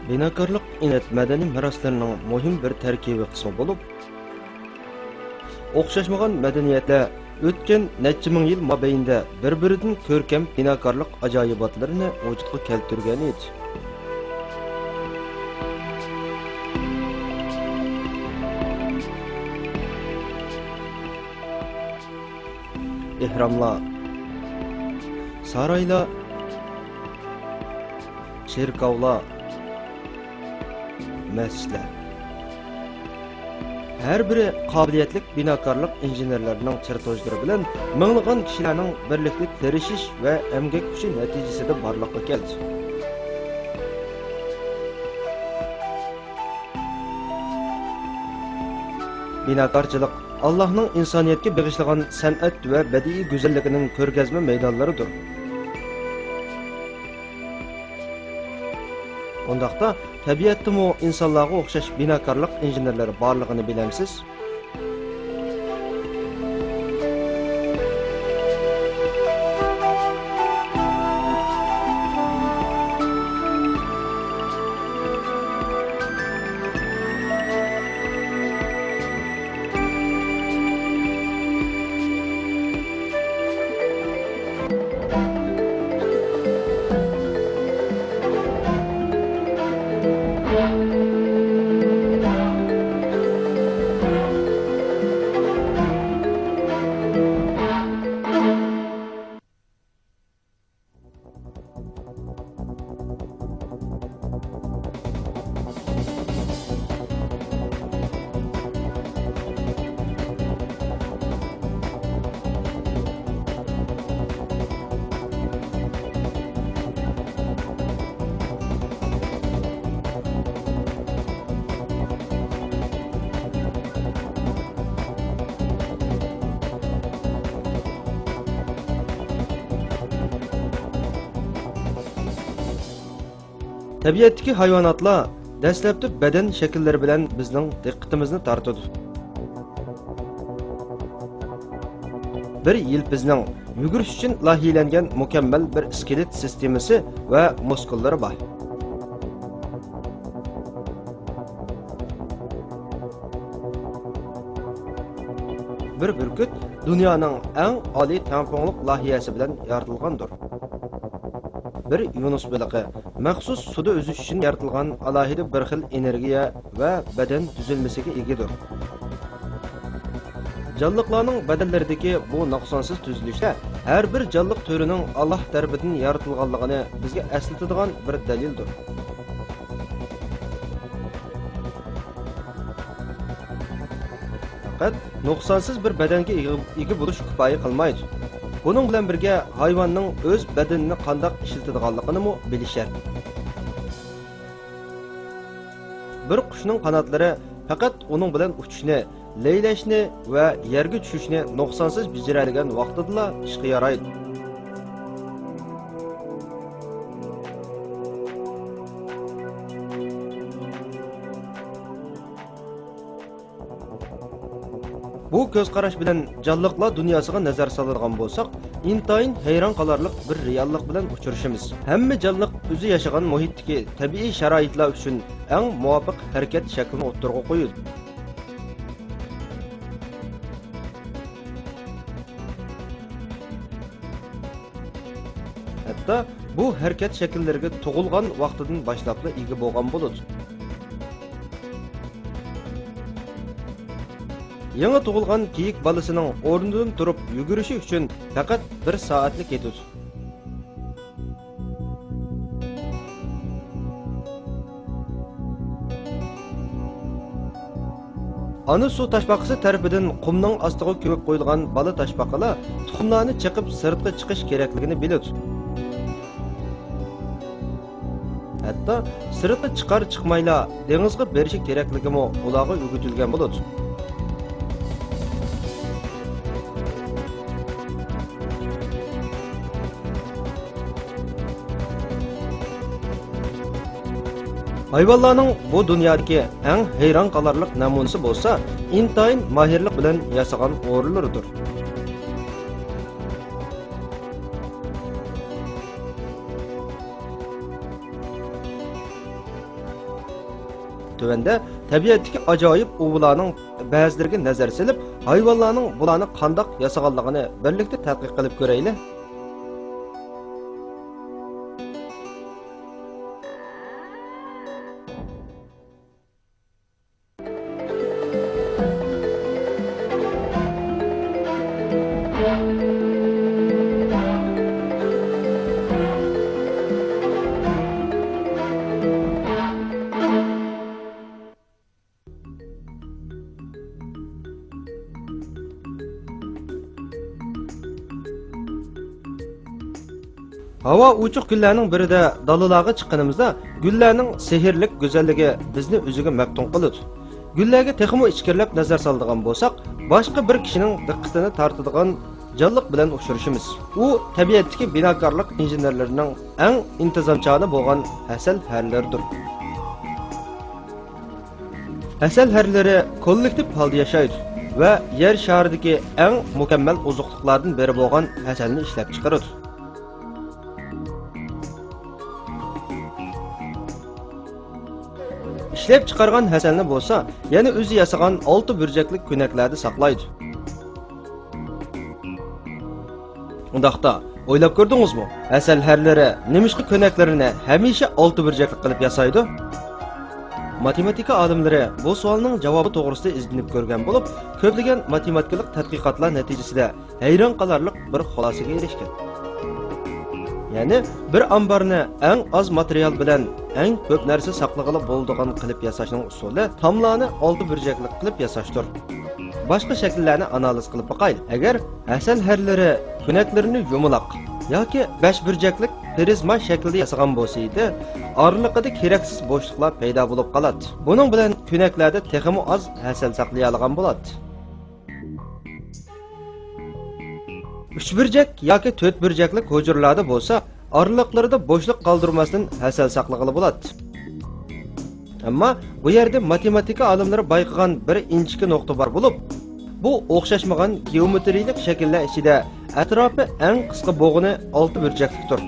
Binakarlık inet medeni miraslarının muhim bir terkibi kısmı bulup, o'xshashmagan madaniyatlar o'tgan necha ming yil mobaynida bir-biridan ko'rkam binokorlik ajoyibotlarini vujudga keltirgan edi. Ehromlar, saroylar, cherkovlar, masjidlar. Her biri qobiliyatli binokorlik injenerlarining chirtojlari bilan minglagan kishilarning birlikda tirishish va emgak kuchi natijasida borliqqa keldi. Binokorchilik Allohning insoniyatga bag'ishlagan san'at va badiiy go'zalligining ko'rgazma maydonlaridir. Ondaqda tabiatdami insonlarga o'xshash binokorlik injenerlari borligini bilamsiz? Tabiatdagi hayvonotlar dastlabki badan shakllari bilan bizning diqqatimizni tortadi. Bir yilpizning yugurish uchun loyihalangan mukammal bir skelet sistemasi va muskullari bor. Bir burgut dunyoning eng oliy tamponlik loyihasi bilan yaratilgandir. Bir yunus balığı maxsus suda üzüş için yaratilgan alohida bir xil energiya va badan tuzilmasiga egadir. Canlıqlarning badanlaridagi bu nuqsonsiz tuzilishlar har bir canlıq türüning Alloh tarafidan yaratilganligini bizga eslatadigan bir dalildir. Faqat nuqsonsiz bir badanga ega bo'lish kifoya qilmaydi. Bunun bilan birga hayvanning o'z badanini qanday ishlatadiganligini mu bilish shart. Bir qushning qanotlari faqat uning bilan uchishni, leylashni va yerga tushishni nuqsonsiz bajaradigan vaqtida ishga yaraydi. Bu ko'z qarash bilan canlıqlar dunyosiga nazar soladigan bo'lsak, intayin hayron qolarlik bir reallik bilan uchrashimiz. Hamma canlıq o'zi yashagan muhitdagi tabiiy sharoitlar uchun eng muvofiq harakat shaklini o'ttirg'a qo'yadi. Hatto bu harakat shakllariga tug'ilgan vaqtidan boshlab ega bo'lgan bo'ladi. Yangi tug'ilgan kiyik balasining o'rnidan turib yugurishi uchun faqat 1 soatlik ketadi. Ana suv tashbaqasi tarafidan qumning ostiga ko'mib qo'yilgan bala tashbaqalar tuxumlarni chiqib sirtqa chiqish kerakligini biladi. Hatto sirtqa chiqar chiqmayla dengizga berishi kerakligimi ularga o'rgatilgan bo'ladi. Hayvanlarning bu dunyodagi eng hayron qolarlik namunasi bo'lsa, intayin mahirlik bilan yasagan o'rinlaridir. tövende tabiatdagi ajoyib uvularning ba'zilariga nazar solib, hayvonlarning bularni qandoq yasaganligini birlikda tadqiq qilib ko'raylik. Hava uçuq günlərinin birida dalalarga chiqqanimizda, gullarning sehrlik go'zalligi bizni o'ziga maftun qiladi. Gullarga texmo ichkirlab nazar soladigan bo'lsak, boshqa bir kishining diqqatini tortadigan jonliq bilan uchrashimiz. U tabiatdagi binokorlik injenerlarining eng intizomchani bo'lgan asal harlaridir. Asal harlari kollektiv holda yashaydi va yer sharidagi eng mukammal ozuqliqlardan biri bo'lgan asalni ishlab chiqaradi. İşlep çıkargan hasalni bo'lsa, yana o'zi yasagan 6 burjaklik ko'naklarda saqlaydi. Undaqda o'ylab ko'rdingizmi? Asal harlari nimishqi ko'naklarini hamisha 6 burjaklik qilib yasaydi? Matematika olimlari bu savolning javobi to'g'risida izlanib ko'rgan bo'lib, ko'plagan matematikalik tadqiqotlar natijasida hayron qolarlik bir xulosaga erishgan. Yani bir ambarni eng az material bilan eng ko'p narsa saqlag'ili bo'ladigan qilib yasashning usuli tomlarni 6 burjaklik qilib yasashdir. Boshqa shakllarni analiz qilib boqaylik. Agar asal harlari ko'naklarini yumuloq yoki 5 burjaklik prizma shaklida yasagan bo'lsa edi, oraliqida keraksiz bo'shliqlar paydo bo'lib qoladi. Buning bilan ko'naklarda texmo az asal saqlay olgan bo'ladi. 3 burjak yoki 4 burjaklik hujurlarda bo'lsa, oraliqlarida bo'shliq qoldirmasdan asal saqlag'ili bo'ladi. Ammo bu yerda matematika olimlari bayqagan bir inchki nuqta bor bo'lib, bu o'xshashmagan geometriylik shakllar ichida atrofi eng qisqa bo'g'ini 6 burjaklikdir.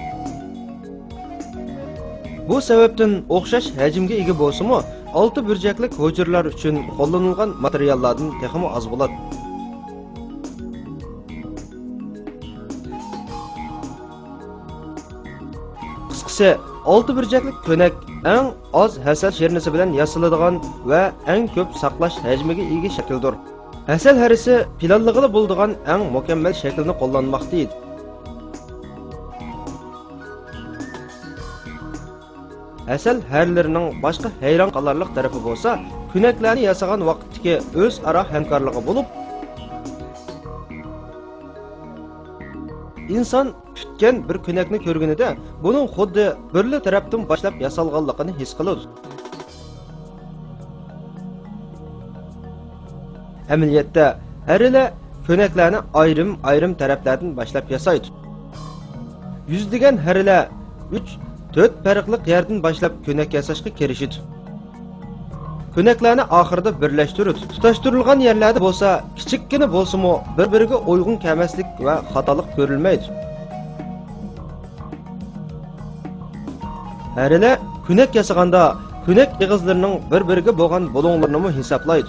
Bu sababdan o'xshash hajmga ega bo'lsa-mu, 6 burjaklik hujurlar uchun qo'llanilgan materiallardan texmo az bo'ladi. Qisqasi 6 burjaklik ko'nak eng oz hasal shernisi bilan yasaladigan va eng ko'p saqlash hajmiga ega shakldir. Asal harisi planlig'ili bo'ladigan eng mukammal shaklni qo'llanmoqda edi. Asal harlarining boshqa hayron qolarlik tarafi bo'lsa, ko'naklarni yasagan vaqtdagi o'zaro hamkorligi bo'lib, inson tutgan bir ko'nakni ko'rganida buning xuddi birli tarafdan boshlab yasalganligini his qiladi. Amaliyotda harlar ko'naklarni ayrim taraflardan boshlab yasaydi. Yuzlagan harlar 3-4 farqli yerdan boshlab ko'nak yasashga kirishadi. Ko'naklarni oxirida birlashtirib, tutashtirilgan yerlarda bo'lsa, kichikkina bo'lsa-mu, bir-biriga uygun kelmaslik va xatolik ko'rilmaydi. Harlar ko'nak yasaganda ko'nak egizlarining bir-biriga bo'lgan bo'lonlarini hisoblaydi.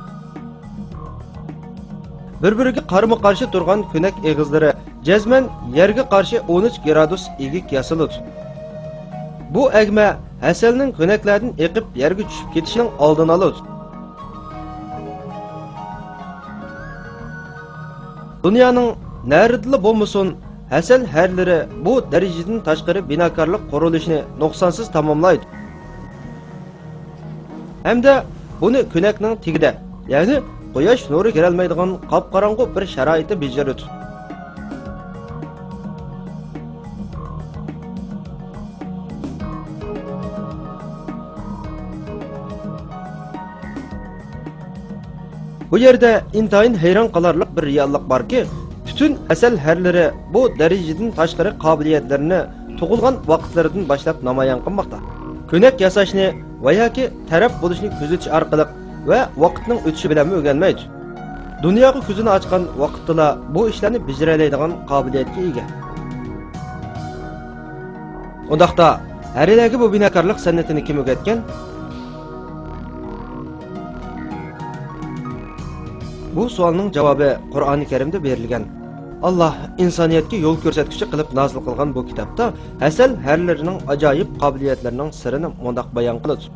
Bir-biriga qarama-qarshi turgan ko'nak egizlari jazman yerga qarshi 13 gradus egik yasaladi. Bu agma asalning ko'naklardan eqib yerga tushib ketishining oldini oladi. Dunyoning naridli bo'lmasin, asal harlari bu darajadan tashqari binokorlik qurilishini nuqsonsiz tamomlaydi. Hamda buni ko'nakning tagida, ya'ni quyosh nuri kirolmaydigan qop-qorong'u bir sharoitda bajaradi. Bu yerda intayin hayron qolarlik bir reallik borki, bütün asal harlari bu darajadan tashqari qobiliyatlarini tug'ilgan vaqtlaridan boshlab namoyon qilmoqda. Ko'nak yasashni va yoki taraf bo'lishni kuzatish orqali va vaqtning o'tishi bilan o'rganmaydi. Dunyoga ko'zini ochgan vaqtda bu ishlarni bajara oladigan qobiliyatga ega. Undaqda harlarga bu binokorlik san'atini kim o'rgatgan? Bu savolning javobi Qur'oni Karimda berilgan. Allah insoniyatga yo'l ko'rsatkichi qilib nozil qilgan bu kitobda asal harlarining ajoyib qobiliyatlarining sirini mundoq bayon qiladi.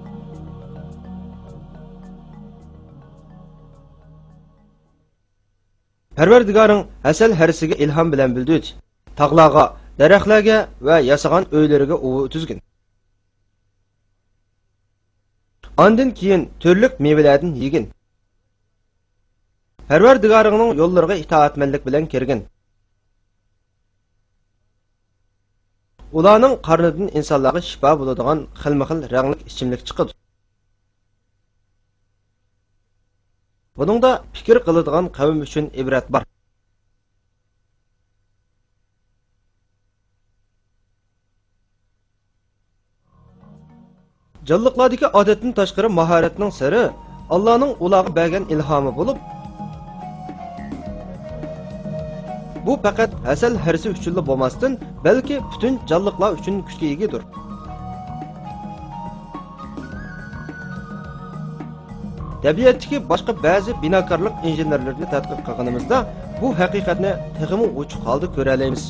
Parvardigoring asal harsiga ilhom bilan bildirdi. Tog'larga, daraxtlarga va yasagan uylariga uvi o'tizgin. Ondan keyin turli mevalardan yegin. Parvardigoringning yo'llariga itoatmanlik bilan kirgin. Ularning qarnidan insonlarga shifo bo'ladigan xilma-xil rangli ichimlik chiqadi. Buningda fikr qiladigan qavm uchun ibrat bor. Jalliqlardagi odatdan tashqari mahoratning siri Allohning ularga bergan ilhomi bo'lib, bu faqat asal harsi uchunla bo'lmasdan, balki butun jalliqlar uchun kuchga egadir. Tabiatdagi boshqa ba'zi binokorlik injenerlarini tadqiq qilganimizda bu haqiqatni texmi ochiq holda ko'ra olamiz.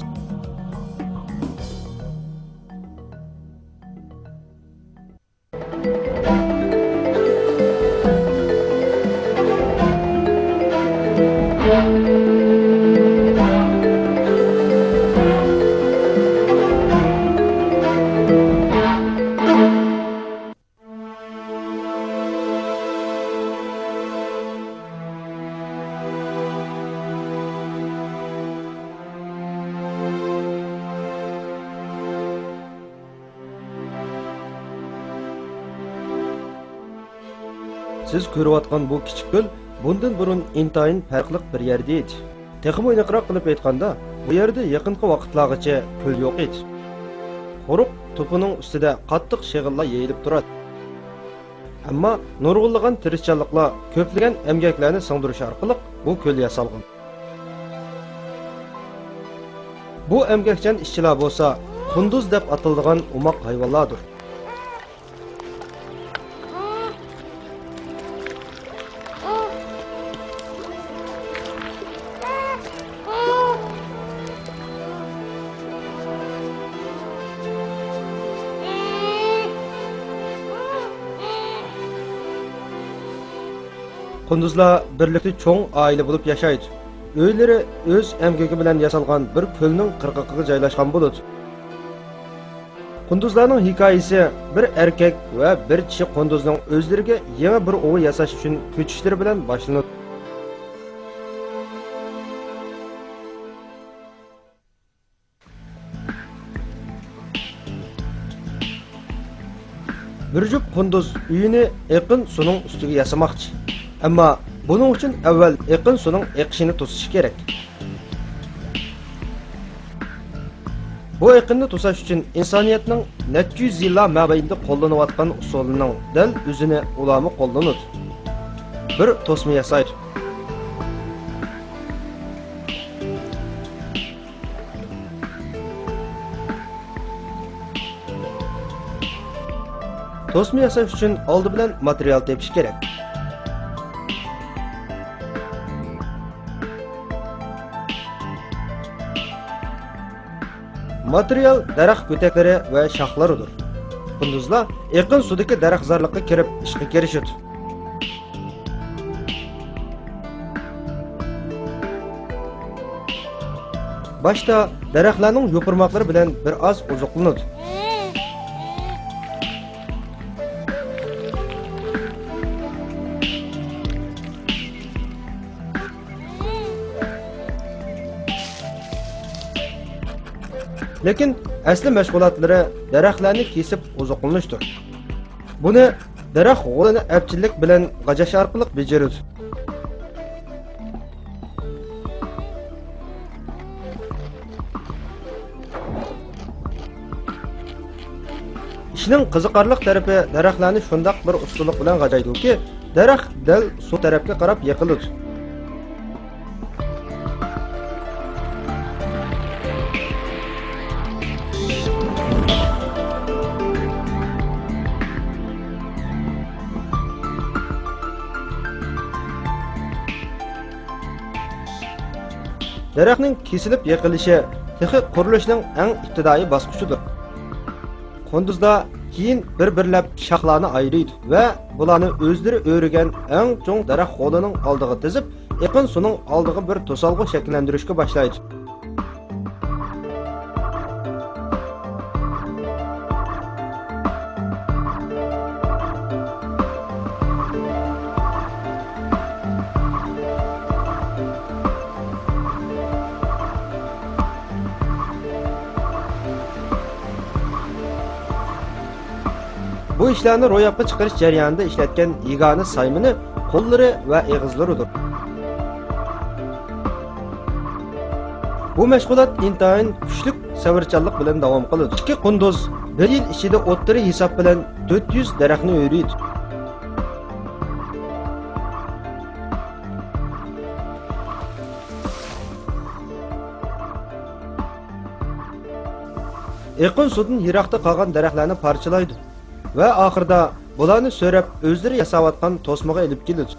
Siz ko'rayotgan bu kichik ko'l bundan burun intayin farqli bir yerda edi. Texmo aniqroq qilib aytganda, bu yerda yaqinqi vaqtlargacha ko'l yo'q edi. Quruq to'pining ustida qattiq shig'illar yeyilib turadi. Ammo nurg'unlagan tirishchanliklar, ko'plagan emgaklarni singdirish orqali bu ko'l yasalgan. Bu emgakchan ishchilar bo'lsa, qunduz deb ataladigan umoq hayvonlardir. Qunduzlar birlikda cho'ng oila bo'lib yashaydi. Uylari o'z emgagi bilan yasalgan bir ko'lning qirg'og'iga joylashgan bo'ladi. Qunduzlarning hikoyasi bir erkak va bir kishi qunduzning o'zlariga yangi bir o'g'il yasash uchun ko'chishlari bilan boshlanadi. Bir jup qunduz uyini yaqin suning ustiga yasamoqchi. Ammo buning uchun avval yaqin suning eqishini to'sish kerak. Bu yaqinni to'sash uchun insoniyatning necha yuz yillar mobaynida qo'llanayotgan usulining dal o'zini ulami qo'llanadi. Bir to'sma yasaydi. To'sma yasash uchun oldi bilan material tepish kerak. Material daraxt ko'taklari va shoxlaridir. Qunduzlar yaqin sudagi daraxtzorlikqa kirib ishga kirishadi. Boshda daraxtlarning yo'pirmoqlari bilan bir oz oziqlanadi. Lekin asli mashg'ulotlari daraxtlarni kesib oziqlanishdir. Buni daraxt g'olini apchillik bilan g'ajash orqali bajaradi. Ishning qiziqarli tarafi daraxtlarni shundoq bir ustunlik bilan g'ajaydiki, daraxt dal suv tarafga qarab yiqiladi. Daraxtning kesilib yiqilishi texi qurilishning eng ibtidoiy bosqichidir. Qunduzda keyin bir-birlab shoxlarni ayiradi va bularni o'zlari o'rigan eng cho'ng daraxt qo'lining oldiga tizib, eqin suning oldiga bir to'salg'i shakllantirishga boshlaydi. Bu ishlarni ro'yobga chiqarish jarayonida ishlatgan yagona saymini qo'llari va eg'izlaridir. Bu mashg'ulot intayin kuchli savrchanlik bilan davom qiladi. Ikki qunduz bir yil ichida o'ttiri hisob bilan 400 daraxtni o'riydi. Eqin sudan yiroqda qolgan daraxtlarni parchalaydi va oxirida bularni so'rab o'zlari yasayotgan to'smaga ilib keladi.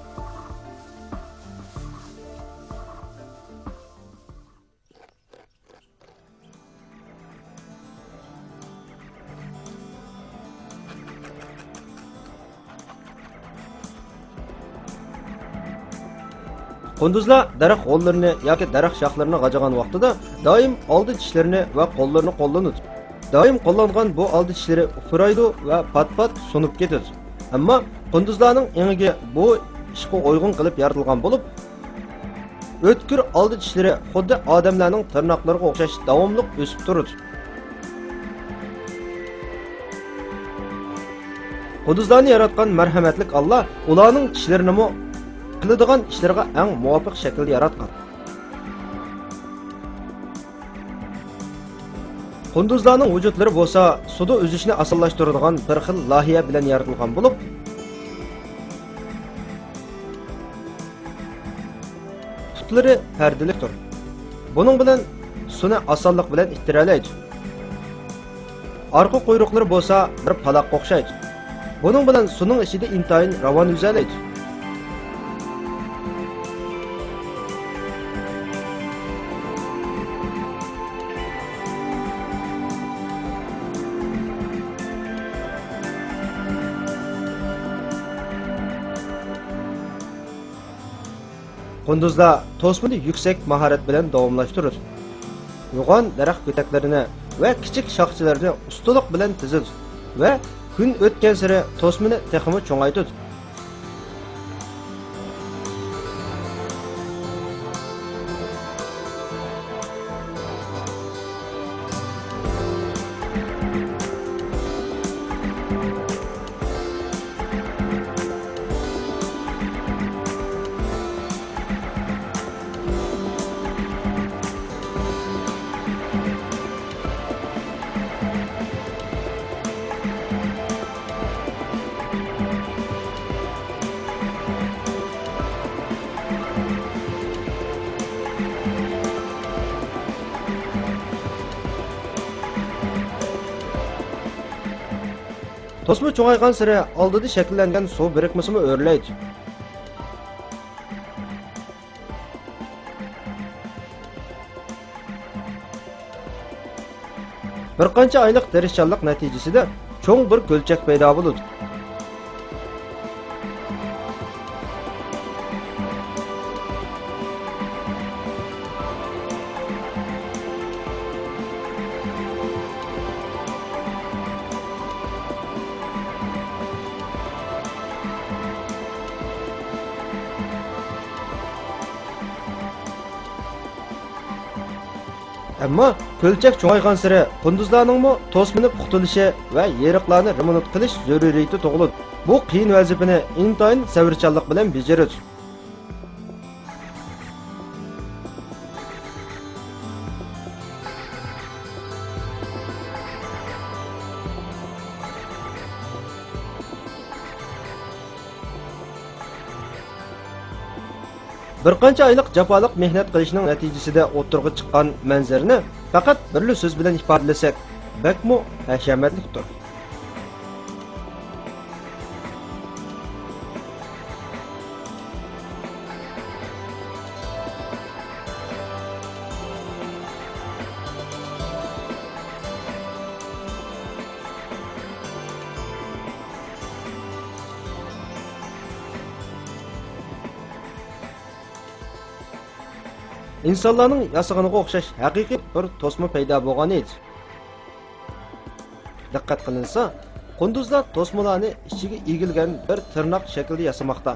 Qunduzlar daraxt qo'llarini yoki daraxt shoxlarini g'ajagan vaqtida doim oldi tishlarini va qo'llarini qo'llanadi. Doim qo'llangan bu oldi tishlari ufraydi va pat-pat sunib ketadi. Ammo qunduzlarning engi bu ishga uyg'un qilib yaratilgan bo'lib, o'tkir oldi tishlari xuddi odamlarning tirnoqlariga o'xshash davomli o'sib turadi. Qunduzlarni yaratgan marhamatlik Alloh ularning tishlarini qiladigan ishlarga eng muvofiq shaklda yaratgan. Qunduzlarning vujudlari bo'lsa, suvda o'zishni osonlashtiradigan bir xil loyiha bilan yaratilgan bo'lib, putlari pardalikdir. Buning bilan suvni osonlik bilan ittiralaydi. Arqa quyruqlari bo'lsa, bir paloqqa o'xshaydi. Buning bilan suvning ichida intayin ravon yuzalaydi. Qunduzlar to'smini yuksak mahorat bilan davomlashtiradi. Yo'g'on daraxt ko'taklarini va kichik shoxchalarni ustalik bilan tizadi va kun o'tgan sari to'smini texmi cho'ngaytiradi. To'sma cho'ngaygan sari oldida shakllangan suv birikmasini o'rlaydi. Bir qancha oylik tirishchanlik natijasida cho'ng bir ko'lchak paydo bo'ladi. Ammo ko'lchak cho'ngaygan sari qunduzlarningmi to'smini puxtilishi va yeriqlarni remontut qilish zaruriyati tug'iladi. Bu qiyin vazifani intayin savrchanlik bilan bajaradi. Bir qancha oylik jafoliq mehnat qilishning natijasida o'tirg'i chiqqan manzarani faqat birli so'z bilan ifodalasak, bakmo hashamatlikdir. insonlarning yasag'iniga o'xshash haqiqiy bir to'sma paydo bo'lgan edi. Diqqat qilinsa, qunduzlar to'smalarni ichiga egilgan bir tirnoq shaklida yasamoqda.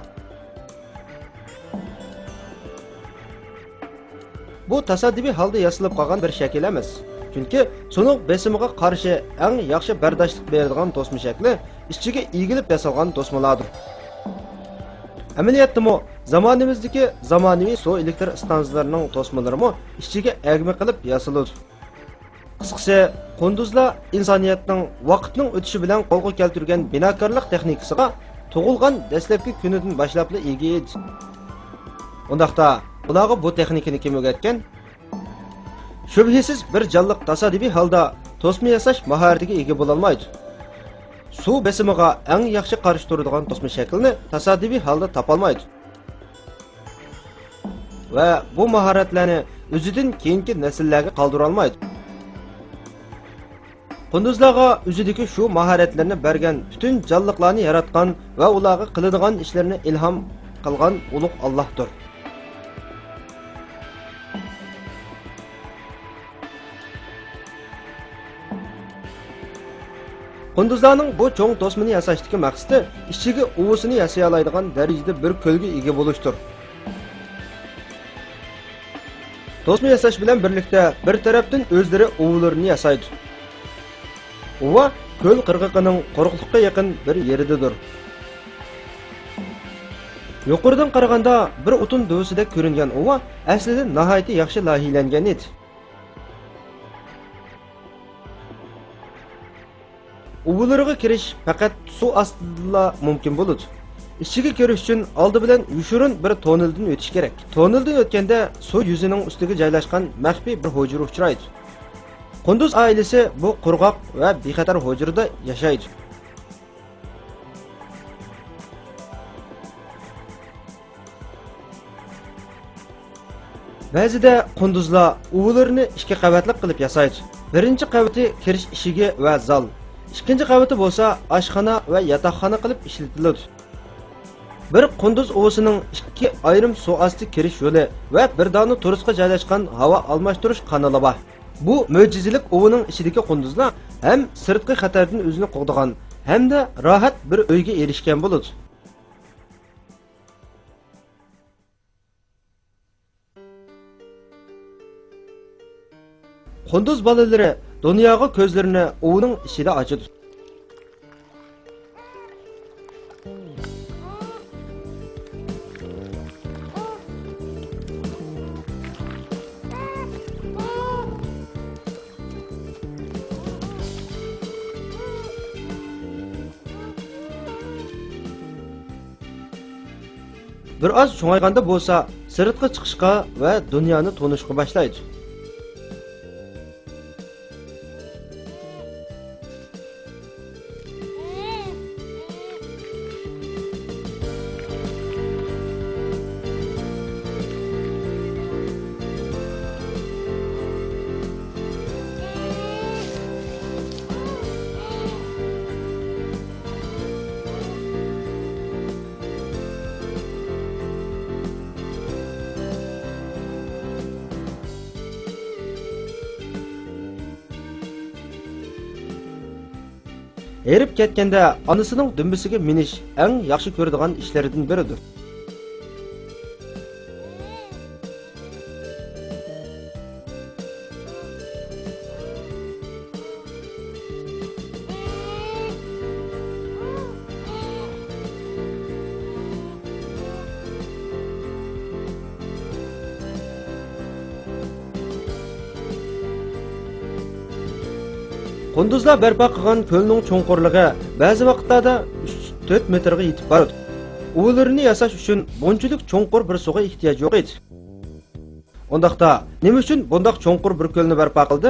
Bu tasoddifiy holda yasalib qolgan bir shakl emas. Chunki so'ng besimiga qarshi eng yaxshi bardoshlik beradigan to'sma shakli ichiga egilib yasalgan to'smalardir. Amaliyotda zamonimizdagi zamonaviy suv elektr stansiyalarining to'smalari ichiga agma qilib yasaladi. Qisqasi, qunduzlar insoniyatning vaqtning o'tishi bilan qo'lga keltirgan binokorlik texnikasiga tug'ilgan dastlabki kunidan boshlab ega edi. Undaqda ularga bu texnikani kim o'rgatgan? Shubhasiz bir jonliq tasodifiy holda to'sma yasash mahoratiga ega bo'la olmaydi. Suv besimiga eng yaxshi qarshi turadigan to'sma shaklini tasodifiy holda topolmaydi. Va bu mahoratlarni o'zidan keyingi nasllarga qoldira olmaydi. Qunduzlarga o'zidagi shu mahoratlarni bergan, butun jonliqlarni yaratgan va ularga qiladigan ishlarni ilhom qilgan ulug' Allohdir. Qunduzlarning bu cho'ng to'smini yasashdagi maqsadi ichiga uvusini yasay oladigan darajada bir ko'lga ega bo'lishdir. To'sma yasash bilan birlikda bir tarafdan o'zlari uvularini yasaydi. Uva ko'l qirg'iqining quruqlikqa yaqin bir yeridir. Yuqoridan qaraganda bir o'tin do'sida ko'ringan uva aslida nihoyat yaxshi loyihalangan edi. Uvulariga kirish faqat suv ostida mumkin bo'ladi. Ichiga kirish uchun oldi bilan yushurun bir toneldan o'tish kerak. Toneldan o'tganda suv yuzining ustiga joylashgan maxfiy bir hujra uchraydi. Qunduz oilasi bu qurg'oq va bexatar hujrada yashaydi. Ba'zida qunduzlar uvularini ikki qavatli qilib yasaydi. Birinchi qavati kirish eshigi va zal. İkinci qavati bo'lsa oshxona va yotoqxona qilib ishlatiladi. Bir qunduz uvasining ikki ayrim suv osti kirish yo'li va bir dona turistga joylashgan havo almashtirish kanali bor. Bu mo'jizalik uvining ichidagi qunduzlar ham sirtqi xatardan o'zini qo'g'digan hamda rohat bir uyga erishgan bo'ladi. Qunduz bolalari dunyoga ko'zlarini uvining ichida ochadi. Bir oz cho'ng'ayganda bo'lsa, sirtqa chiqishga va dunyoni tanishga boshlaydi. Erib ketganda onasining dumbisiga minish eng yaxshi ko'radigan ishlaridan biridir. Qunduzlar barpo qilgan ko'lning cho'nqurligi ba'zi vaqtlarda 3-4 metrga yetib boradi. Uvularini yasash uchun bunchalik cho'nqur bir suvga ehtiyoj yo'q edi. Undaqda nima uchun bundoq cho'nqur bir ko'lni barpo qildi?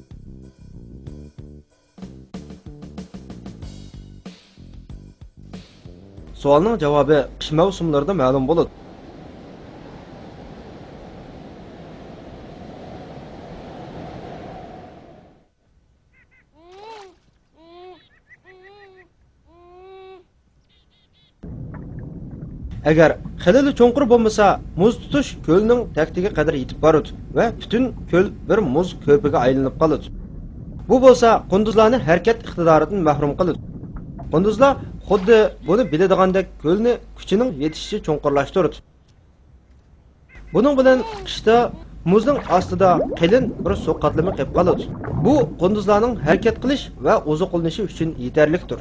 Savolning javobi qish mavsumlarida ma'lum bo'ladi. Agar xilili cho'nqur bo'lmasa, muz tutish ko'lning taktiga qadar yetib boradi va butun ko'l bir muz ko'piga aylanib qoladi. Bu bo'lsa, qunduzlarni harakat iqtidoridan mahrum qiladi. Qunduzlar xuddi buni biladigandek ko'lni kuchining yetishicha cho'nqurlashtiradi. Buning bilan qishda muzning ostida qalin bir suv qatlami qolib qoladi. Bu qunduzlarning harakat qilish va oziqlanishi uchun yetarlikdir.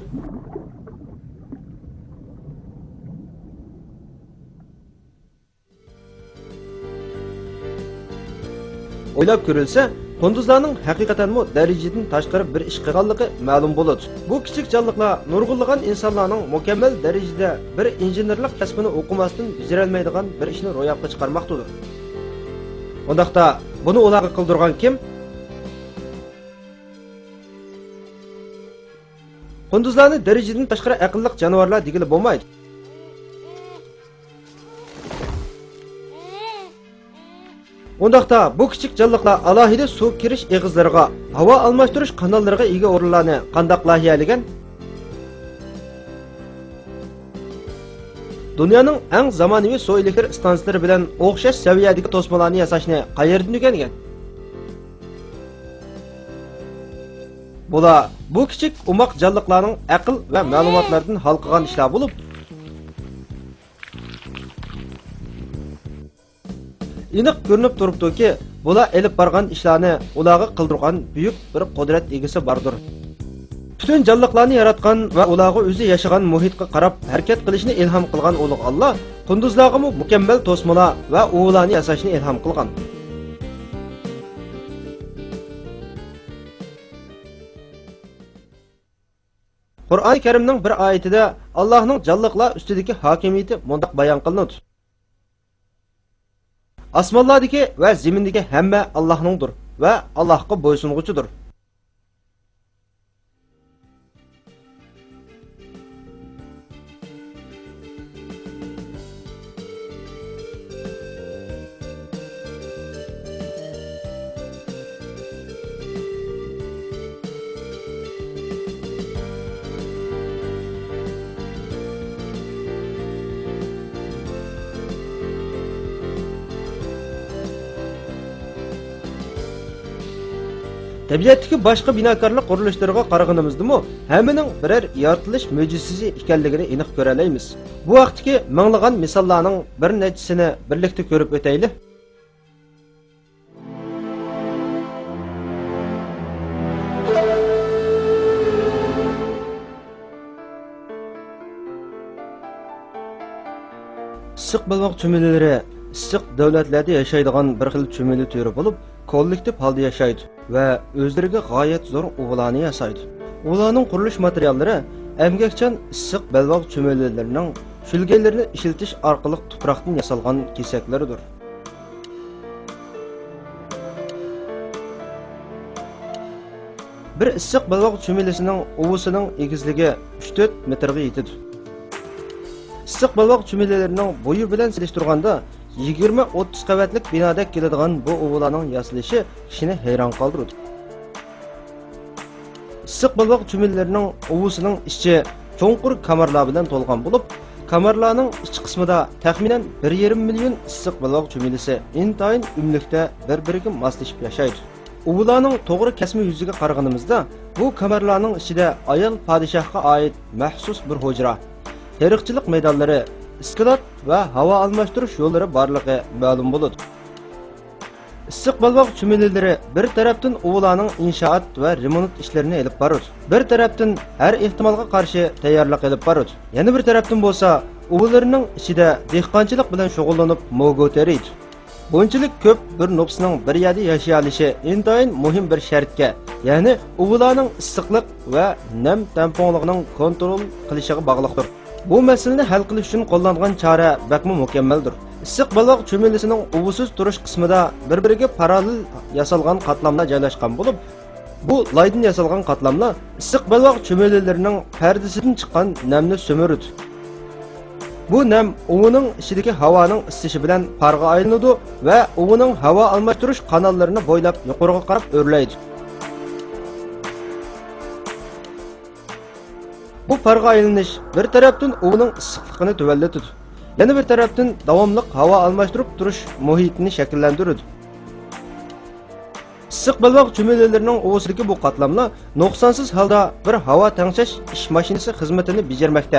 O'ylab ko'rilsa, qunduzlarning haqiqatanmi darajadan tashqari bir ish qilganligi ma'lum bo'ladi. Bu kichik jonliqlar nurg'unlagan insonlarning mukammal darajada bir injenerlik kasbini o'qimasdan bajara olmaydigan bir ishni ro'yobga chiqarmoqdadir. Undaqda buni ularga qildirgan kim? Qunduzlarni darajadan tashqari aqlli jonivorlar degili bo'lmaydi. Undaqda bu kichik jonliqlar alohida suv kirish eg'izlariga, havo almashtirish kanallariga ega o'rinlarni qandoq layihalagan? Dunyoning eng zamonaviy suv elektr stansiyalari bilan o'xshash saviyadagi to'smalarni yasashni qayerdan o'rgangan? Bular bu kichik umoq jonliqlarning aql va ma'lumotlardan hal qilgan ishlar bo'lib, aniq ko'rinib turibdiki, bular elib borgan ishlarni ularga qildirgan buyuk bir qudrat egasi bordir. Bütün jonliqlarni yaratgan va ularga o'zi yashagan muhitga qarab harakat qilishni ilhom qilgan ulug' Alloh qunduzlarga mukammal to'smalar va o'g'larni yasashni ilhom qilgan. Qur'oni Karimning bir oyatida Allohning jonliqlar ustidagi hokimiyati mundaq bayon qilinadi. Osmonlardagi va zemindagi hamma Allohningdir va Allohga bo'ysunguchidir. Tabiatdagi boshqa binokorlik qurilishlariga qaraganimizda-mu, hammaning biror yaratilish mo'jizasi ekanligini aniq ko'ra olamiz. Bu vaqtdagi minglagan misollarning bir nechasini birlikda ko'rib o'taylik. Issiq balvoq cho'mililari issiq davlatlarda yashaydigan bir xil cho'mili turi bo'lib, kollektiv holda yashaydi va o'zlariga g'oyat zo'r uvalarni yasaydi. Ularning qurilish materiallari emgakchan issiq balvoq cho'mililarining shulganlarini ishiltish orqali tuproqdan yasalgan kesaklaridir. Bir issiq balvoq cho'milisining uvisining egizligi 3-4 metrga yetadi. Issiq balvoq cho'mililarining bo'yi bilan solishtirganda 20-30 qavatlik binoda keladigan bu uvalarning yasalishi kishini hayron qoldiradi. Issiq balvoq cho'mililarining uvisining ichi cho'nqur kamarlar bilan to'lgan bo'lib, kamarlarning ich qismida taxminan 1,5 million issiq balvoq cho'milisi intayin umlikda bir-biriga moslashib yashaydi. Uvalarning to'g'ri kasma yuziga qaraganimizda, bu kamarlarning ichida ayol podshohga oid maxsus bir hujra, teriqchilik maydonlari, iskilot va havo almashtirish yo'llari borligi ma'lum bo'ladi. Issiq balvoq cho'mililari bir tarafdan uvalarning inshoot va remont ishlarini olib boradi. Bir tarafdan har ehtimolga qarshi tayyorlik olib boradi. Yana bir tarafdan bo'lsa, uvalarning ichida dehqonchilik bilan shug'ullanib mo'go teriydi. Bunchalik ko'p bir nopsning bir yerda yashay olishi intayin muhim bir shartga, ya'ni uvalarning issiqlik va nam tamponligining kontrol qilishiga bog'liqdir. Bu masalani hal qilish uchun qo'llangan chora bakmi mukammaldir. Issiq balvoq cho'milisining uvisiz turish qismida bir-biriga parallel yasalgan qatlamlar joylashgan bo'lib, bu laydan yasalgan qatlamlar issiq balvoq cho'mililarining pardasidan chiqqan namni so'miradi. Bu nam uvining ichidagi havoning isishi bilan parga aylanadi va uvining havo almashtirish kanallarini bo'ylab yuqoriga qarab o'rlaydi. Bu parga aylanish bir tarafdan uvining issiqligini tuvallatadi. Yana bir tarafdan davomli havo almashtirib turish muhitini shakllantiradi. Issiq balvoq cho'mililarining o'sidagi bu qatlamlar nuqsonsiz holda bir havo tengshash ish mashinasi xizmatini bajarmoqda.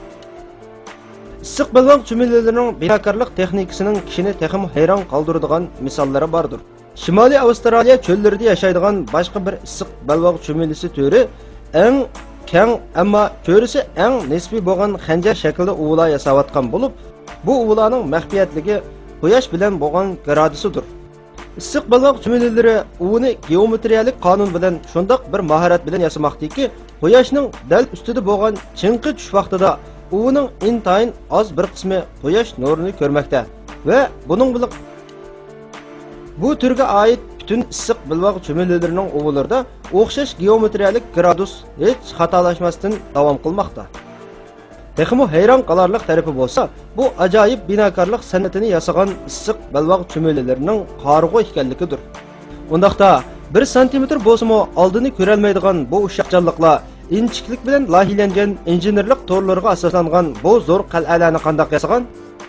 Issiq balvoq cho'mililarining binokorlik texnikasining kishini texim hayron qoldiradigan misollari bordir. Shimoliy Avstraliya cho'llarida yashaydigan boshqa bir issiq balvoq cho'milisi turi eng keng ammo ko'risi eng nisbiy bo'lgan xanjar shaklida uvular yasayotgan bo'lib, bu uvularning maxfiyatligi quyosh bilan bo'lgan gradiyasidir. Issiq balvoq cho'mililari uvini geometriyalik qonun bilan shundoq bir mahorat bilan yasamoqdaki, quyoshning dal ustida bo'lgan chinqi tush vaqtida uvining intayin oz bir qismi quyosh nurini ko'rmoqda va buning bilan bu turga oid bütün issiq balvoq cho'mililarining uvularida o'xshash geometriyalik gradus hech xatolashmasdan davom qilmoqda. Texmo hayron qolarlik tarafi bo'lsa, bu ajoyib binokorlik san'atini yasagan issiq balvoq cho'mililarining qarg'u ekanligidir. Undaqda 1 santimetr bo'lsa-mo oldini ko'rolmaydigan bu ushaqchanliklar inchiklik bilan loyihalangan injenerlik torlariga asoslangan bu zo'r qal'alarni qanday yasagan?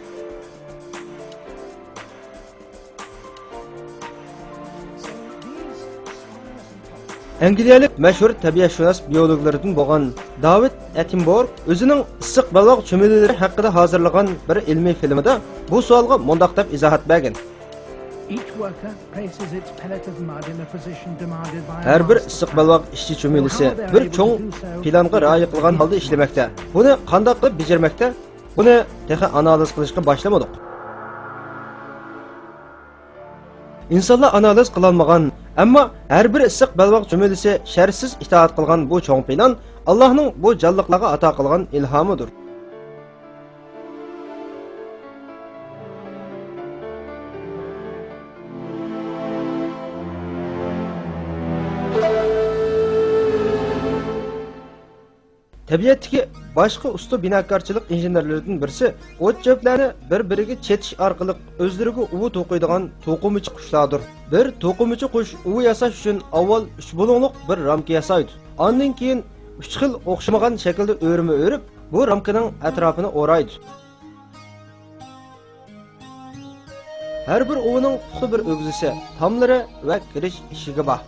Angliyalik mashhur tabiatshunos biologlardan bo'lgan David Attenborough o'zining issiq balvoq cho'mililari haqida hozirlagan bir ilmiy filmida bu savolga mundaq deb izohat bergan. Har bir issiq balvoq ishchi cho'milisi bir cho'ng planga rioya qilgan holda ishlamoqda. Buni qanday qilib bajarmoqda? Buni texi analiz qilishga boshlamadik. İnsanlar analiz qilolmagan, ammo har bir issiq balvoq cho'milisi shartsiz itoat qilgan bu cho'ng plan Allohning bu jonliqlarga ato qilgan ilhomidir. Tabiatdagi boshqa usta binokorchilik injenerlaridan birisi o't cho'plarni bir-biriga chetish orqali o'zlariga uvi to'qiydigan to'qimachi qushlardir. Bir to'qimachi qush uvi yasash uchun avval 3 bo'lonliq bir ramka yasaydi. Ondan keyin 3 xil o'xshamagan shaklda o'rima o'rib, bu ramkaning atrofini o'raydi. Har bir uvining puxta bir o'g'zisi, tomlari va kirish eshigi bor.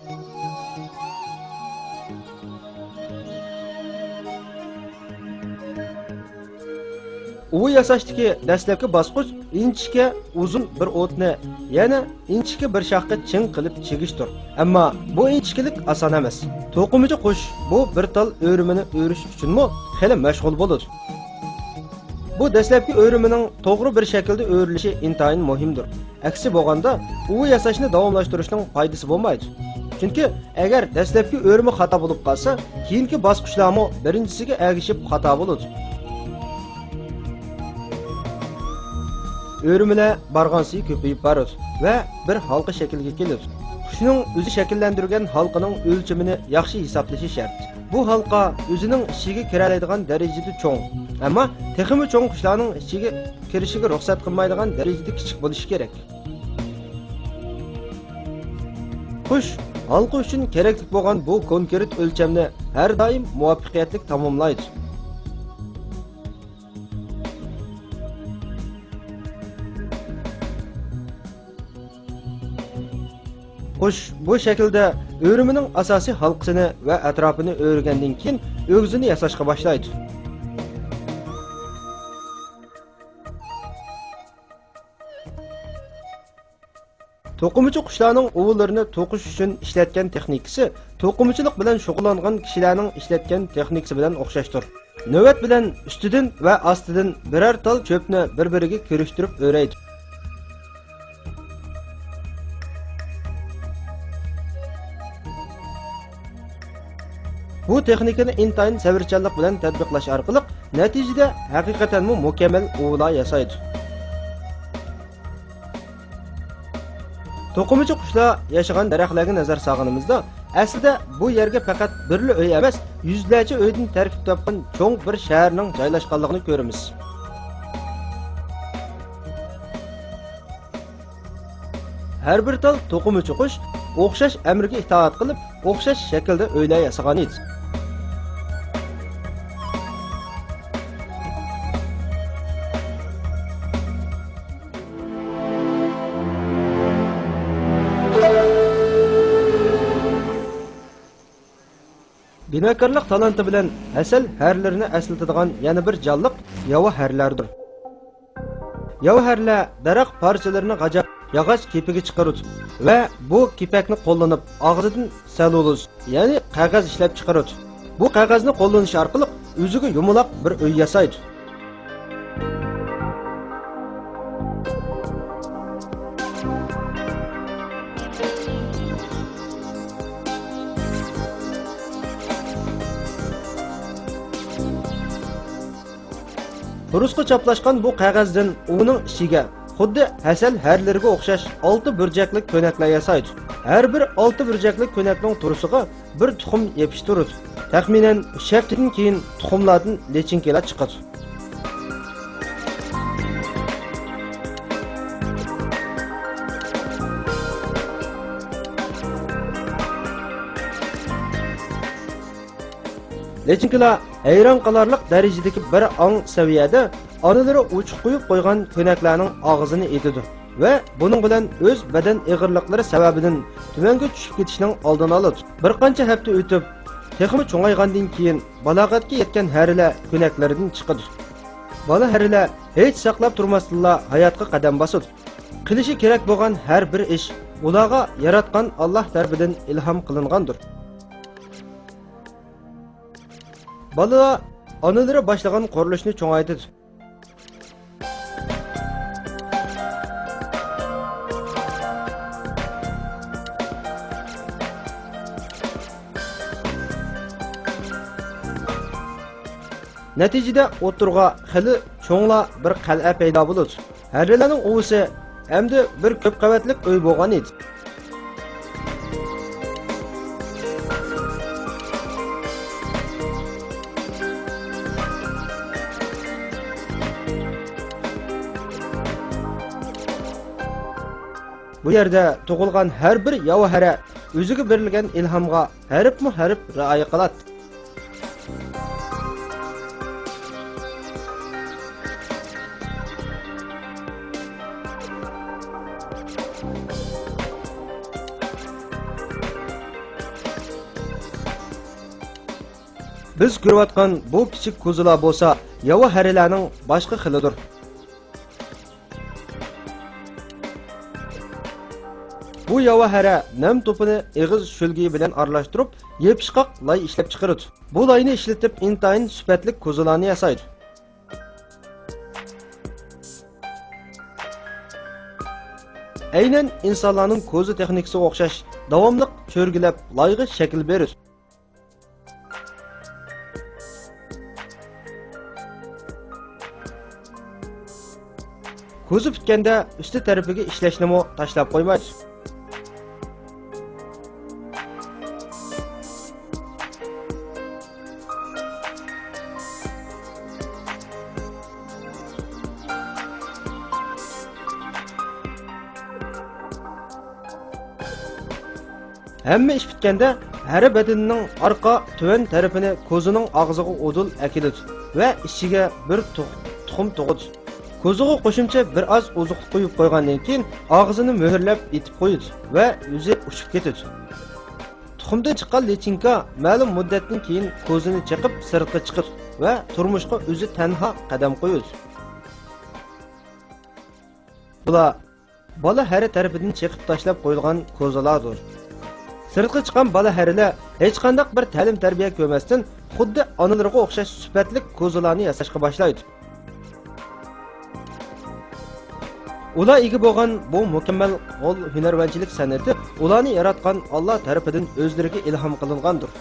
Uvi yasashdagi dastlabki bosqich inchga uzun bir o'tni, yana inchga bir shoxga ching qilib chigishdir. Ammo bu inchkilik oson emas. To'qimachi qush bu bir tal o'rimini o'rish uchunmi xeli mashg'ul bo'ladi. Bu dastlabki o'rimining to'g'ri bir shaklda o'rilishi intayin muhimdir. Aksi bo'lganda uvi yasashni davomlashtirishning foydasi bo'lmaydi. Chunki agar dastlabki o'rimi xato bo'lib qolsa, keyingi bosqichlarmi birinchisiga ergishib xato bo'ladi. O'rimilar barg'ansiy ko'payib boradi va bir halqa shaklga keladi. Qushning o'zi shakllantirgan halqaning o'lchamini yaxshi hisoblashi shart. Bu halqa o'zining ichiga kira oladigan darajada cho'ng, ammo texmi cho'ng qushlarning ichiga kirishiga ruxsat qilmaydigan darajada kichik bo'lishi kerak. Qush halqa uchun kerakli bo'lgan bu konkret o'lchamni har doim muvaffaqiyatli tamomlaydi. Qush bu shaklda o'rimining asosiy halqasini va atrofini o'rgandan keyin o'g'zini yasashga boshlaydi. To'qimachi qushlarning uvullarini to'qish uchun ishlatgan texnikasi to'qimachilik bilan shug'ullangan kishilarning ishlatgan texnikasi bilan o'xshashdir. Navbat bilan ustidan va ostidan biror tal cho'pni bir-biriga ko'rishtirib o'raydi. Bu texnikani intayin savrchanlik bilan tatbiqlash orqali natijada haqiqatan mukammal uvular yasaydi. To'qimachi qushlar yashagan daraxtlarga nazar solganimizda, aslida bu yerga faqat birli uy emas, yuzlarcha uydan tarkib topgan cho'ng bir shaharning joylashganligini ko'ramiz. Har bir tal to'qimachi qush o'xshash amrga itoat qilib, o'xshash shaklda uylar yasagan edi. Binokarlik talanti bilan asal harlarini eslatadigan yana bir jonliq yova harlardir. Yova harlar daraxt parchalarini g'ajab yog'och kepiga chiqaradi va bu kepakni qo'llanib og'zidan seluluz, ya'ni qog'oz ishlab chiqaradi. Bu qog'ozni qo'llanish orqali o'ziga yumaloq bir uy yasaydi. Turusqa chaplashgan bu qog'ozdan uning ichiga xuddi hasal harlariga o'xshash 6 burjaklik ko'naklar yasaydi. Har bir 6 burjaklik ko'nakning turusiga bir tuxum yepishtiradi. Taxminan 3 haftadan keyin tuxumlardan lechinkalar chiqadi. Lechinkalar hayron qolarlik darajadagi bir ong saviyada onalari uchiq qo'yib qo'ygan ko'naklarning og'zini etadi va buning bilan o'z badan og'irliklari sababidan tumanga tushib ketishining oldini oladi. Bir qancha hafta o'tib, texmi cho'ngaygandan keyin balog'atga yetgan harilar ko'naklaridan chiqadi. Bola harilar hech saqlab turmasdilla hayotga qadam bosadi. Qilishi kerak bo'lgan har bir ish ularga yaratgan Alloh tarafidan ilhom qilingandir. Balalar onalari boshlagan qurilishni cho'ngaytirdi. Natijada o'tirg'a xili cho'ngla bir qal'a paydo bo'ldi. Harlarning o'visi hamda bir ko'p qavatlik uy bo'lgan edi. Bu yerda tug'ilgan har bir yovhara o'ziga berilgan ilhomga harf-harf rioya qiladi. Biz ko'rayotgan bu kichik ko'zalar bo'lsa, yovharalarning boshqa xilidir. Bu yovhara nam to'pini eg'iz shulgi bilan aralashtirib, yepishqoq lay ishlab chiqaradi. Bu layni ishlatib intayin sifatli ko'zalarni yasaydi. Aynan insonlarning ko'zi texnikasiga o'xshash davomli cho'rgilab layga shakl beradi. Ko'zi bitganda usti tarafiga ishlashni tashlab qo'ymaydi. Hamma ish bitganda har badanining orqa tuvan tarafini ko'zining og'ziga o'dil akiladi va ichiga bir tuxum tug'adi. Ko'ziga qo'shimcha bir oz oziq qo'yib qo'ygandan keyin og'zini muhrlab etib qo'yadi va o'zi uchib ketadi. Tuxumdan chiqqan lechinka ma'lum muddatdan keyin ko'zini chiqib sirtqa chiqadi va turmushga o'zi tanha qadam qo'yadi. Bular bola hari tarafidan chiqib tashlab qo'yilgan ko'zalardir. Sirtqa chiqqan bola harilar hech qanday bir ta'lim tarbiya ko'rmasdan xuddi onalarga o'xshash sifatli ko'zalarni yasashga boshlaydi. Ular ega bo'lgan bu mukammal qo'l hunarvanchilik san'ati ularni yaratgan Alloh tarafidan o'zlariga ilhom qilingandir.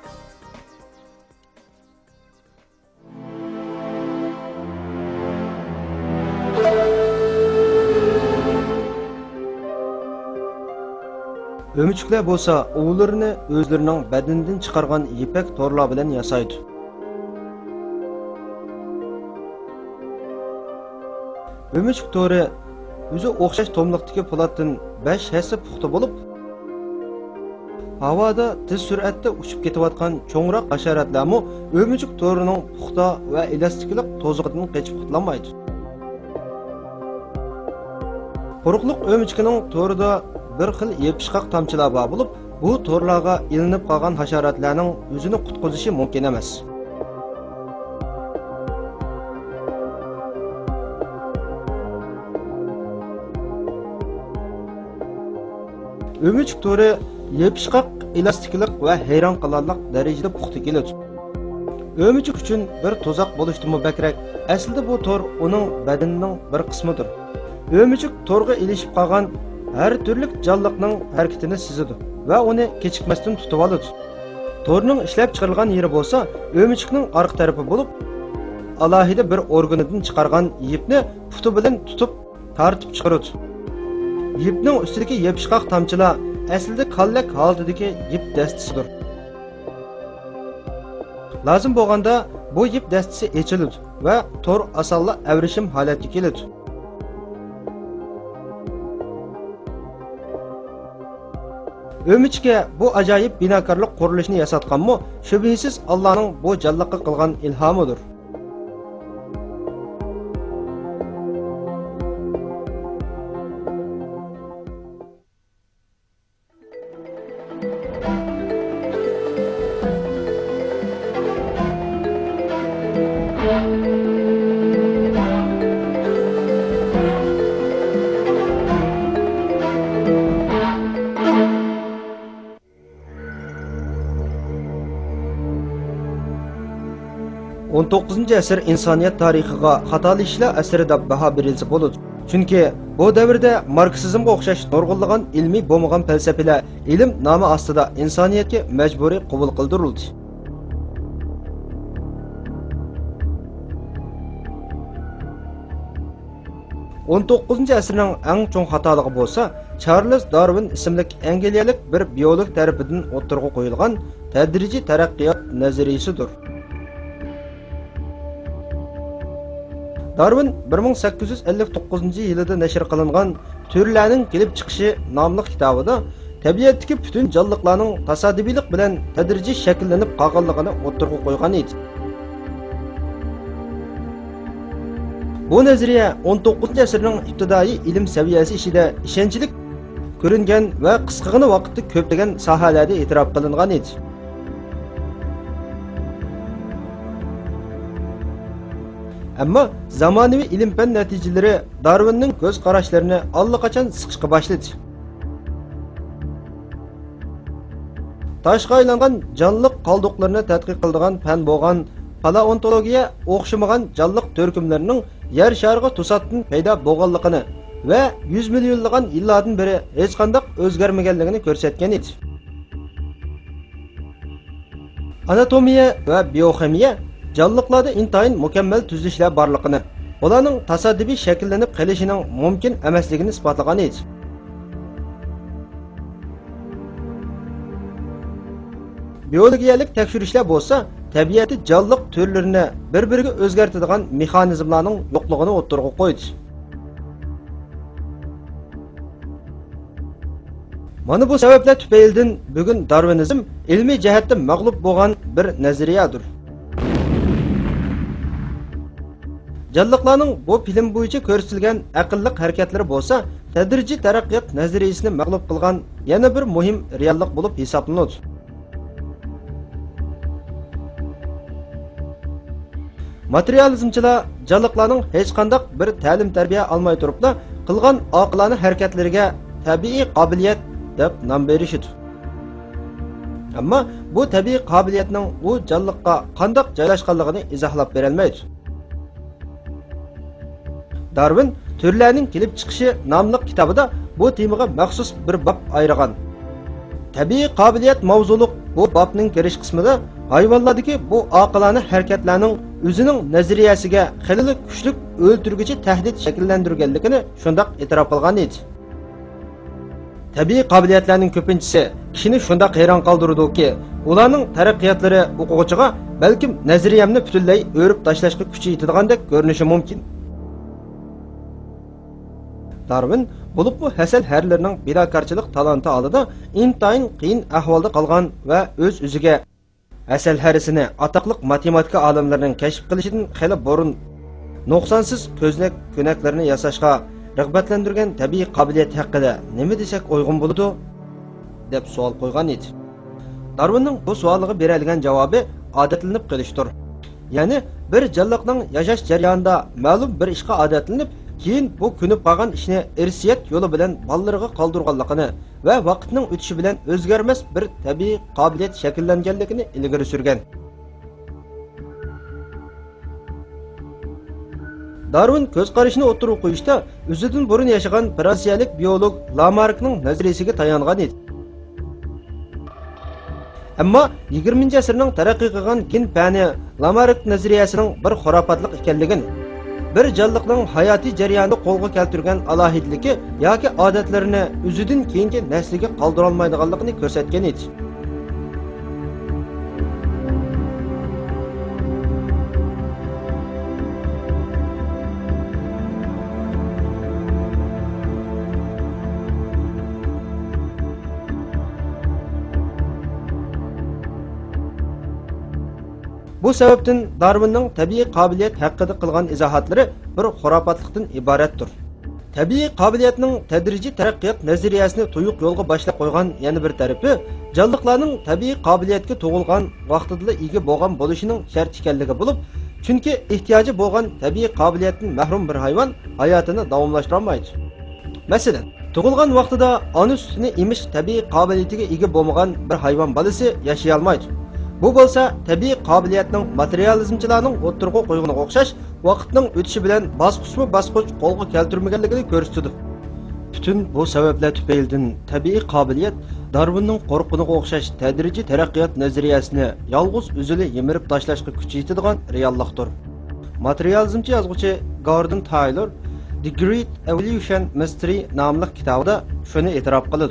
Ömüchükler bo'lsa, o'g'llarini o'zlarining badanidan chiqargan ipak to'rlar bilan yasaydi. Ömüchük to'ri o'zi o'xshash tomliqdagi po'latdan 5 hassa puxta bo'lib, havoda tez sur'atda uchib ketayotgan cho'ngroq hasharotlarmi ömüchük to'rining puxta va elastiklik to'zig'idan qochib qutulmaydi. Quruqliq ömüchükning to'rida bir xil yepishqoq tomchilar bor bo'lib, bu to'rlarga ilinib qolgan hasharotlarning o'zini qutqizishi mumkin emas. Ömüchük to'ri yepishqoq, elastiklik va hayron qolarlik darajada puxta keladi. Ömüchük uchun bir to'zoq bo'lishdan bakrak, aslida bu to'r uning badanining bir qismidir. Ömüchük to'rga ilishib qolgan har turli jonliqning harakatini sezadi va uni kechikmasdan tutib oladi. To'rning ishlab chiqarilgan yeri bo'lsa, ömüchükning orqa tarafi bo'lib, alohida bir organidan chiqargan yipni puti bilan tutib tortib chiqaradi. Yipning ustidagi yepishqoq tomchilar aslida kallak holatidagi yip dastasidir. Lazım bo'lganda bu yip dastasi echiladi va to'r osonla avrishim holatga keladi. Ömüchükka bu ajoyib binokorlik qurilishini yasatganmi, shubhasiz Allohning bu jonliqqa qilgan ilhomidir. On 19 asr insoniyat tarixiga xatoli ishlar asri deb baho berilsa bo'ladi. Chunki bu davrda marksizmga o'xshash nurg'unlagan ilmiy bo'lmagan falsafalar ilm nomi ostida insoniyatga majburiy qabul qildirildi. On 19 asrning eng cho'ng xatoligi bo'lsa, Charles Darwin ismli angliyalik bir biolog tarafidan o'tirg'a qo'yilgan tadrijiy taraqqiyot nazariyasidir. Darwin 1859-yilida nashr qilingan Türlarning kelib chiqishi nomli kitobida tabiatdagi butun jonliqlarning tasodibiylik bilan tadrijiy shakllanib qolganligini o'tirg'a qo'ygan edi. Bu nazariya 19-asrning ibtidoiy ilm saviyasi ishida ishonchlik ko'ringan va qisqagina vaqtda ko'plagan sohalarda e'tirof qilingan edi. Ammo zamonaviy ilm-fan natijalari Darwinning ko'z qarashlarini allaqachon siqishga boshladi. Toshga aylangan jonliq qoldiqlarini tadqiq qiladigan fan bo'lgan paleontologiya o'xshamagan jonliq turkumlarining yer shariga to'satdan paydo bo'lganligini va 100 millionlagan yillardan beri hech qanday o'zgarmaganligini ko'rsatgan edi. Anatomiya va bioximiya jonliqlarda intayin mukammal tuzilishlar borligini, ularning tasodifiy shakllanib qolishining mumkin emasligini isbotlagan edi. Biologiyalik tekshirishlar bo'lsa, tabiatda jonliq turlarini bir-biriga o'zgartiradigan mexanizmlarning yo'qligini o'tirg'a qo'ydi. Mana bu sabablar tufaylidan bugun Darwinizm ilmiy jihatda mag'lub bo'lgan bir nazariyadir. Jonliqlarning bu film bo'yicha ko'rsatilgan aqlliq harakatlari bo'lsa, tadrijiy taraqqiyot nazariyasini mag'lub qilgan yana bir muhim reallik bo'lib hisoblanadi. Materializmchilar jonliqlarning hech qanday bir ta'lim-tarbiya olmay turibla qilgan oqilona harakatlariga tabiiy qobiliyat deb nom berishdi. Ammo bu tabiiy qobiliyatning u jonliqqa qanday joylashganligini izohlab bera olmaydi. Darwin Türlarning kelib chiqishi nomli kitobida bu temaga maxsus bir bob ayirgan. Tabiiy qobiliyat mavzuliq bu bobning kirish qismida hayvonlardagi bu oqilona harakatlarning o'zining nazariyasiga xilli kuchli o'ltirguchi tahdid shakllantirganligini shundoq e'tirof qilgan edi. Tabiiy qobiliyatlarning ko'pinchisi kishini shundoq hayron qoldirdiki, ularning taraqqiyotlari o'quvchiga balkim nazariyamni butunlay o'rib tashlashga kuchi yetadigan ko'rinishi mumkin. Darwin bo'lib bu hasal harlarning binokorchilik talanti oldida intayin qiyin ahvolda qolgan va o'z-o'ziga hasal harisini atoqliq matematika olimlarining kashf qilishidan xeli burun nuqsonsiz ko'znak ko'naklarini yasashga rag'batlantirgan tabiiy qobiliyat haqida nima desak uyg'un bo'ladi? deb savol qo'ygan edi. Darwinning bu savoliga berilgan javobi odatlanib qolishdir. Ya'ni bir jonliqning yashash jarayonida ma'lum bir ishga odatlanib, keyin bu ko'nib qolgan ishni irsiyat yo'li bilan bolalariga qoldirganligini va vaqtning o'tishi bilan o'zgarmas bir tabiiy qobiliyat shakllanganligini ilgari surgan. Darwin ko'z qarashini o'tirib qo'yishda o'zidan burun yashagan fransiyalik biolog Lamarckning nazariyasiga tayangan edi. Ammo 20-asrning taraqqiy qilgan gen fani Lamarck nazariyasining bir xurofotlik ekanligini, bir jonliqning hayotiy jarayonida qo'lga keltirgan alohidligi yoki odatlarini o'zidan keyingi nasliga qoldira olmaydiganligini ko'rsatgan edi. Bu sebepten Darwinning tabiiy qobiliyat haqida qilgan izohatlari bir xurofotlikdan iboratdir. Tabiiy qobiliyatning tadrijiy taraqqiyot nazariyasini tuyuq yo'lga boshlab qo'ygan yana bir tarafi jonliqlarning tabiiy qobiliyatga tug'ilgan vaqtida ega bo'lgan bo'lishining shart ekanligi bo'lib, chunki ehtiyoji bo'lgan tabiiy qobiliyatdan mahrum bir hayvon hayotini davomlashtirolmaydi. Masalan, tug'ilgan vaqtida ona sutini emish tabiiy qobiliyatiga ega bo'lmagan bir hayvon bolasi yashay olmaydi. Bu bo'lsa tabiiy qobiliyatning materializmchilarning o'tirg'i qo'yg'iniga o'xshash vaqtning o'tishi bilan bosqichma-bosqich qo'lga keltirmaganligini ko'rsatdi. Bütün bu sabablar tufaylidan tabiiy qobiliyat Darwinning qo'rqiniga o'xshash tadrijiy taraqqiyot nazariyasini yolg'iz o'zini yemirib tashlashga kuchaytiradigan reallikdir. Materializmchi yozuvchi Gordon Taylor The Great Evolution Mystery nomli kitobida shuni e'tirof qiladi.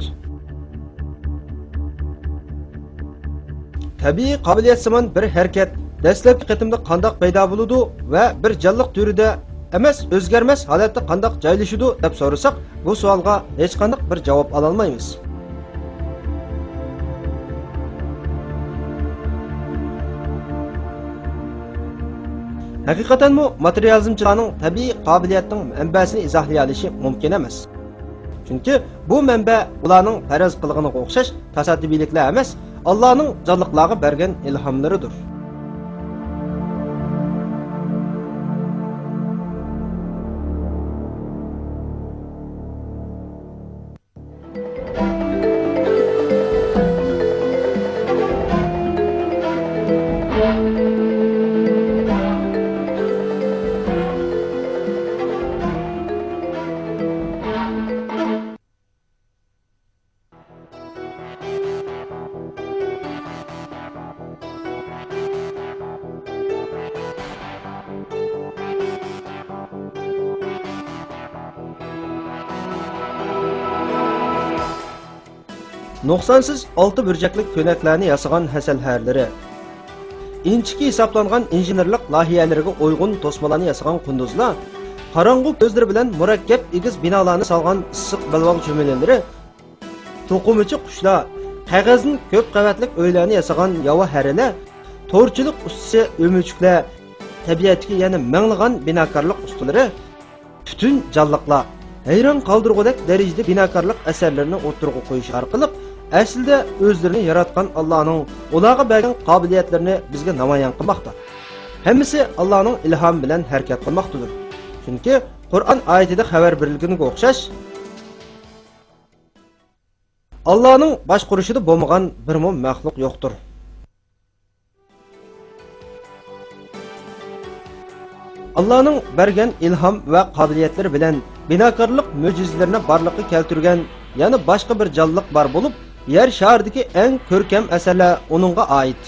Tabiiy qobiliyatsimon bir harakat dastlabki qatimda qandoq paydo bo'ladi va bir jonliq turida emas, o'zgarmas holatda qandoq joylashadi deb so'rasak, bu savolga hech qanday bir javob ola olmaymiz. Haqiqatan bu materializmchilarning tabiiy qobiliyatning manbasini izohlay olishi mumkin emas. Chunki bu manba ularning faraz qilganiga o'xshash tasodifiyliklar emas, Allah'ның canlıqlarga bergen ilhamlarıdır. Noksansız 6 bürceklik köneklerini yasagan heselherleri, inçiki hesaplangan injenerlik lahiyelerine uygun tosmalarını yasagan kunduzlar, karanlık gözleri bilen murakkep igiz binalarını salgan ıssık balval cümleleri, tokumichi kuşlar, kağızın köp qavatlik öylerini yasagan yava hereler, torçuluk ustası ömüçükler, tabiatki yani mağlıgan binakarlık ustaları, bütün canlıklar, hayran kaldırgıdak derecede binakarlık eserlerini oturgu koyuş arkalık, aslida o'zlarini yaratgan Allohning ularga bergan qobiliyatlarini bizga namoyon qilmoqda. Hammasi Allohning ilhomi bilan harakat qilmoqdadir. Chunki Qur'on oyatida xabar berilganiga o'xshash Allohning boshqarishida bo'lmagan birmo maxluq yo'qdir. Allohning bergan ilhom va qobiliyatlari bilan binokorlik mo'jizalarini barliqqa keltirgan yana boshqa bir jonliq bor bo'lib, yer sharidagi eng ko'rkam asarlar uningga oid.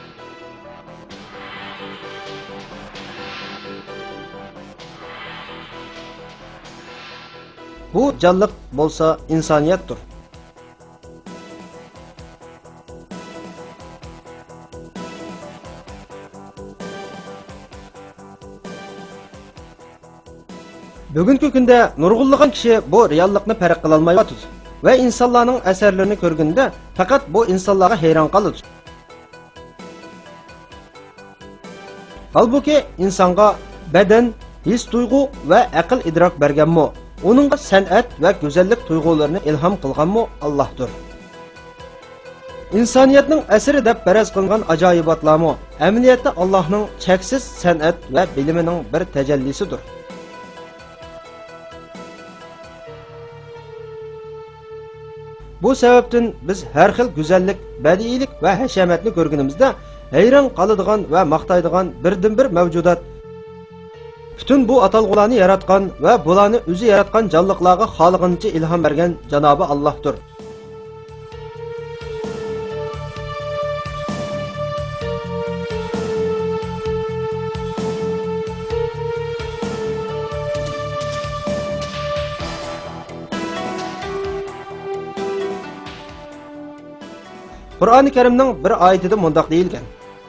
Bu jonliq bo'lsa insoniyatdir. Bugungi kunda nurg'unlagan kishi bu reallikni farq qila olmayapti va insonlarning asarlarini ko'rganda faqat bu insonlarga hayron qoladi. Halbuki insonga badan, his tuyg'u va aql idrok berganmi, uningga san'at va go'zallik tuyg'ularini ilhom qilganmi Allohdir. insoniyatning asri deb faraz qilingan ajoyibotlarmi amaliyotda Allohning cheksiz san'at va bilimining bir tajallisidir. Bu sababdan biz har xil go'zallik, badiiylik va hashamatni ko'rganimizda hayron qoladigan va maqtaydigan birdan-bir mavjudot butun bu atalg'ularni yaratgan va bularni o'zi yaratgan jonliqlarga xoliqincha ilhom bergan Janobi Allohdir. Qur'oni Karimning bir oyatida mundaq deyilgan: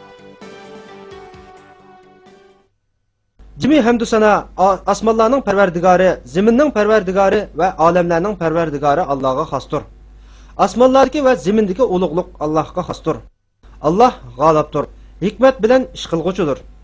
Jimi hamdu sana osmonlarning parvardigori, zaminning parvardigori va olamlarning parvardigori Allohga xosdir. Osmonlardagi va zamindagi ulug'liq Allohga xosdir. Alloh g'olibdir, hikmat bilan ish qilg'uchidir.